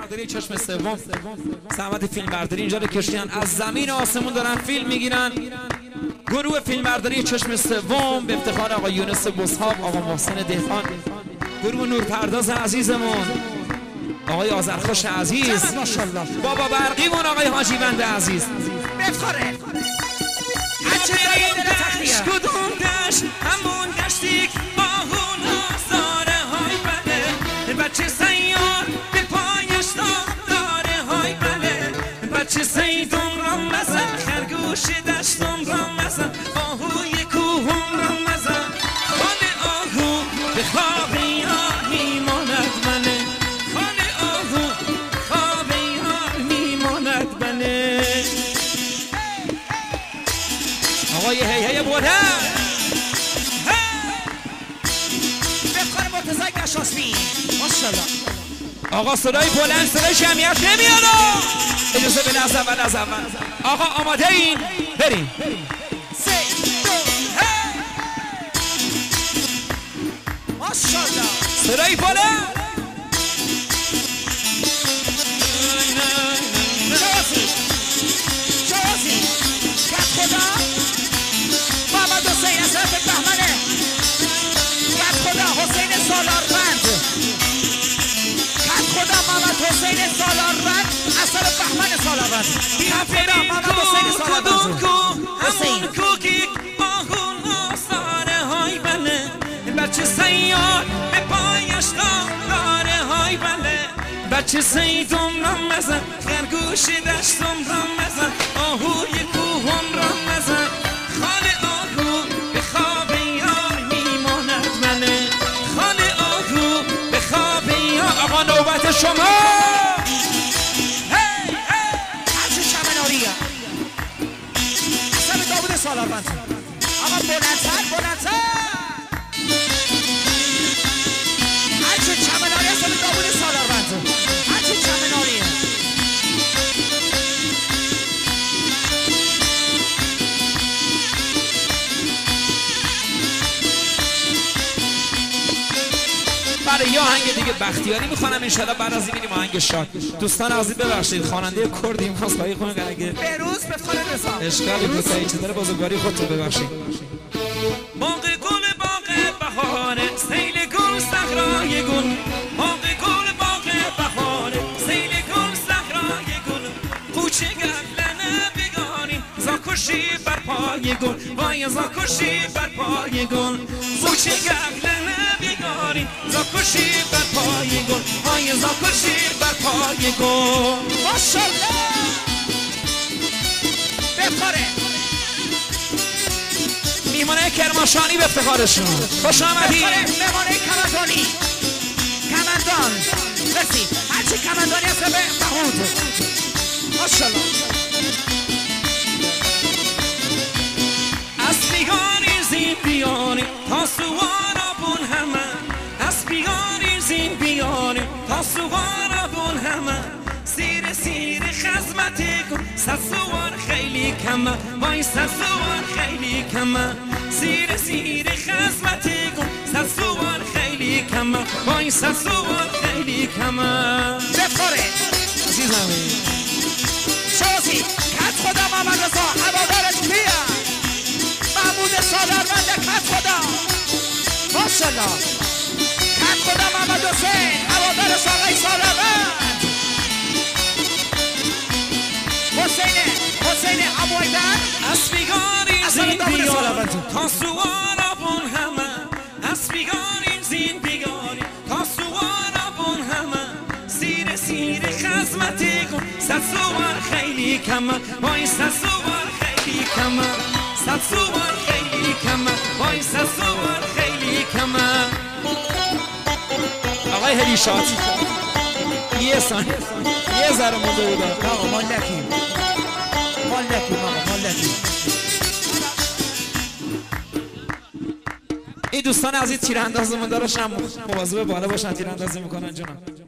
برداری چشم سوم، زحمت فیلم برداری اینجا رو کشیدن، از زمین آسمون دارن فیلم میگیرن. گروه فیلم برداری چشم سوم به افتخار آقا یونس بسحاب، آقا محسن دهقان، گروه نورپرداز عزیزمون آقای آذرخوش عزیز، ماشاءالله بابا برقیمون آقای حاجی بنده عزیز. بفخاره کدوم دشت همون دشتی با اون آزاره های بله، بچه سیار به پایش داره های بله، بچه سیدم را مزن، خرگوش دشتم را مزن، آهوی کوهم را مزن، خال آهو به خواب یار میماند بله، خال آهو خواب یار میماند بله. آقای هی بودن بفخار مرتضی گشاسمی ماشاءالله. آقا صدای بلند، صدای جمعیت نمیاد. اجازه بده از اول آقا آماده این بریم. 3 2 ماشاءالله. صدای بلند شوازی کت خدا محمد حسین از طرف بهمنه، کت خدا حسین سالاروند، کت خدا محمد حسین سالاروند از طرف بهمن سالاروند، کت خدا محمد حسین سالاروند. حسین کوکی آهون آساره های بله، بچه سیار به پایش داره های بله، بچه سیدم را مزن، خرگوش دشتم را مزن، آهوی کوهم را مزن، خال آهو به خواب یار میماند بله، خال آهو به خواب یار. آقا نوبت شما. هرچه چمناریه اصلا داود سالاروند. آقا بلندتر هرچه چمناری اصلا داود سالاروند، هرچه چمناریه. برای یه آهنگ دیگه بختیاری میخوانم انشالله، بعد از این میریم آهنگ شاد. دوستان عزیز ببخشید خواننده کردی میخواست با خونه اگه بروز بفخار رضا اشکالی بود تا چه داره بزرگواری خودتون ببخشید. باغ گل باغ بهاره، سیل گل صحرای گل، باغ گل باغ بهاره، سیل گل صحرای گل، کوچه گلنه بگاری زاکوشی بر پای گل، وای زاکوشی بر پای گل، کوچه گلنه بگاری زاکوشی بر پای گل، وای زاکوشی بر پای گل. ماشاءالله. بفخاره میمونه کرماشانی به افتخارشون. خوش آمدید. مهمانه کمندان رسی، هرچی کمندانی هست به بهود ماشاءالله. از بیگاری زین بیاری تا سوارا بون همه، از بیگاری زین بیاری تا سوارا بون همه، سیر خزمتی کن صد سوار خیلی کمه، وای صد سوار خیلی کمه، سیر خزمتی کن صد سوار خیلی کمه، وای صد سوار خیلی کمه. بفخاره عزیزمی شازی کت خدا محمد رضا هوادارش کیه؟ محمود سالاروند کت خدا ماشاءالله. کت خدا محمد حسین هوادارش آقای سالاروند. حسین ابویدر از بیگاری زین بیاری تا سوارا بون همه، از بیگاری زین بیاری تا سوارا بون همه، سیر خزمتی کن صد سوار خیلی کمه، وای صد سوار خیلی کمه، صد سوار خیلی کمه، وای صد سوار خیلی کمه. آقای هلیشات یه ثانیه یه ذره مونده بود. آقا مالکی این دوستان عزیز تیراندازمون دارشن مواظب بالا باشن، تیراندازی میکنن جناب.